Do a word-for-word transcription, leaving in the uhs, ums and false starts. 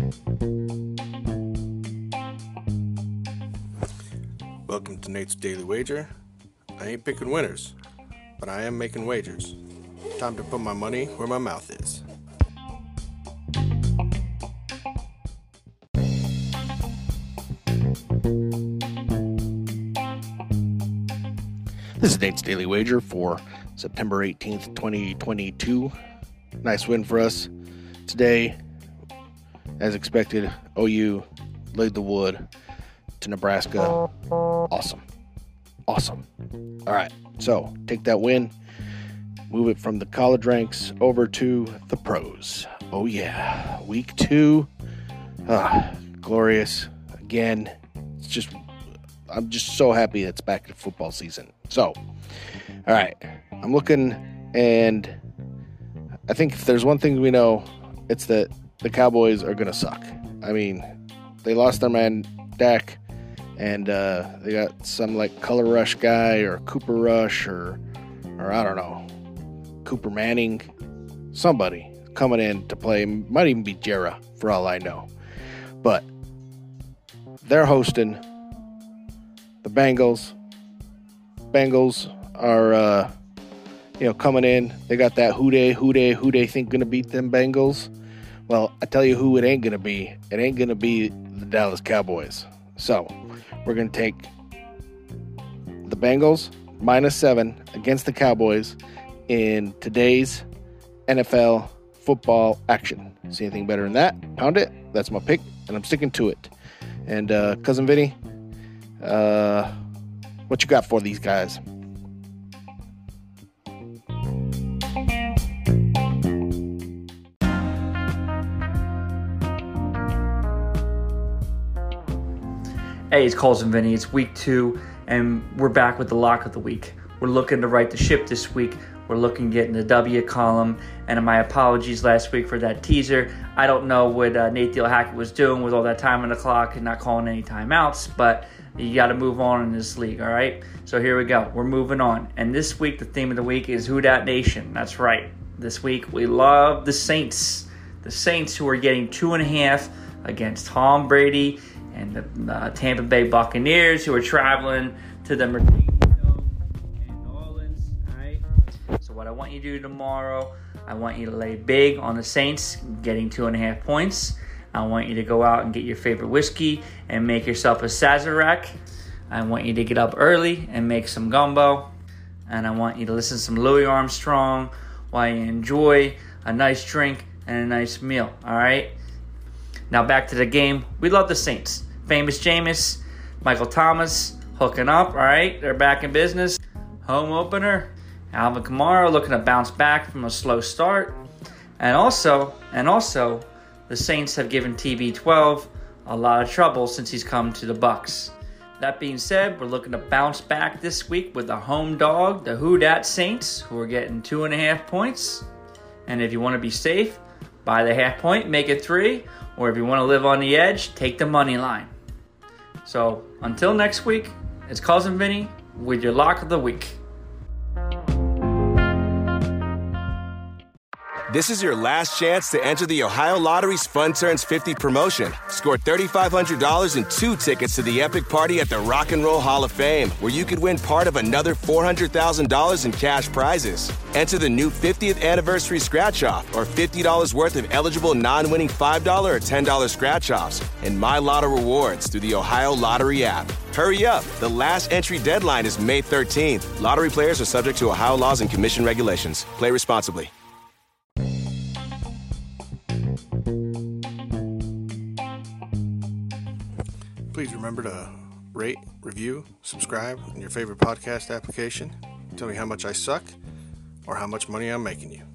Welcome to Nate's Daily Wager. I ain't picking winners, but I am making wagers. Time to put my money where my mouth is. This is Nate's Daily Wager for September eighteenth, twenty twenty-two. Nice win for us today. As expected, O U laid the wood to Nebraska. Awesome. Awesome. All right. So take that win, move it from the college ranks over to the pros. Oh, yeah. Week two. Ah, glorious. Again, it's just, I'm just so happy it's back to football season. So, all right. I'm looking, and I think if there's one thing we know, it's that the Cowboys are going to suck. I mean, they lost their man, Dak. And uh, they got some like Color Rush guy or Cooper Rush or, or I don't know, Cooper Manning, somebody coming in to play. Might even be Jera for all I know. But they're hosting the Bengals. Bengals are, uh, you know, coming in. They got that who they, who they, who they think going to beat them Bengals. Well, I tell you who it ain't going to be. It ain't going to be the Dallas Cowboys. So we're going to take the Bengals minus seven against the Cowboys in today's N F L football action. See anything better than that? Pound it. That's my pick, and I'm sticking to it. And uh, Cousin Vinny, uh, what you got for these guys? Hey, it's Cousin Vinny. It's week two, and we're back with the lock of the week. We're looking to right the ship this week. We're looking to get in the W column, and my apologies last week for that teaser. I don't know what uh, Nate Deal Hackett was doing with all that time on the clock and not calling any timeouts, but you got to move on in this league, all right? So here we go. We're moving on, and this week the theme of the week is Who Dat Nation. That's right. This week we love the Saints. The Saints who are getting two and a half against Tom Brady and the uh, Tampa Bay Buccaneers, who are traveling to the Mercedes Dome in New Orleans. All right. So what I want you to do tomorrow, I want you to lay big on the Saints getting two and a half points. I want you to go out and get your favorite whiskey and make yourself a Sazerac. I want you to get up early and make some gumbo. And I want you to listen to some Louis Armstrong while you enjoy a nice drink and a nice meal. All right. Now back to the game. We love the Saints. Famous Jameis, Michael Thomas hooking up. All right, they're back in business. Home opener. Alvin Kamara looking to bounce back from a slow start. And also, and also, the Saints have given T B twelve a lot of trouble since he's come to the Bucs. That being said, we're looking to bounce back this week with a home dog, the Who Dat Saints, who are getting two and a half points. And if you want to be safe, buy the half point, make it three. Or if you want to live on the edge, take the money line. So, until next week, it's Cousin Vinny with your lock of the week. This is your last chance to enter the Ohio Lottery's Fun Turns fifty promotion. Score three thousand five hundred dollars and two tickets to the epic party at the Rock and Roll Hall of Fame, where you could win part of another four hundred thousand dollars in cash prizes. Enter the new fiftieth anniversary scratch-off or fifty dollars worth of eligible non-winning five dollars or ten dollars scratch-offs and My Lotto rewards through the Ohio Lottery app. Hurry up. The last entry deadline is May thirteenth. Lottery players are subject to Ohio laws and commission regulations. Play responsibly. Please remember to rate, review, subscribe in your favorite podcast application. Tell me how much I suck or how much money I'm making you.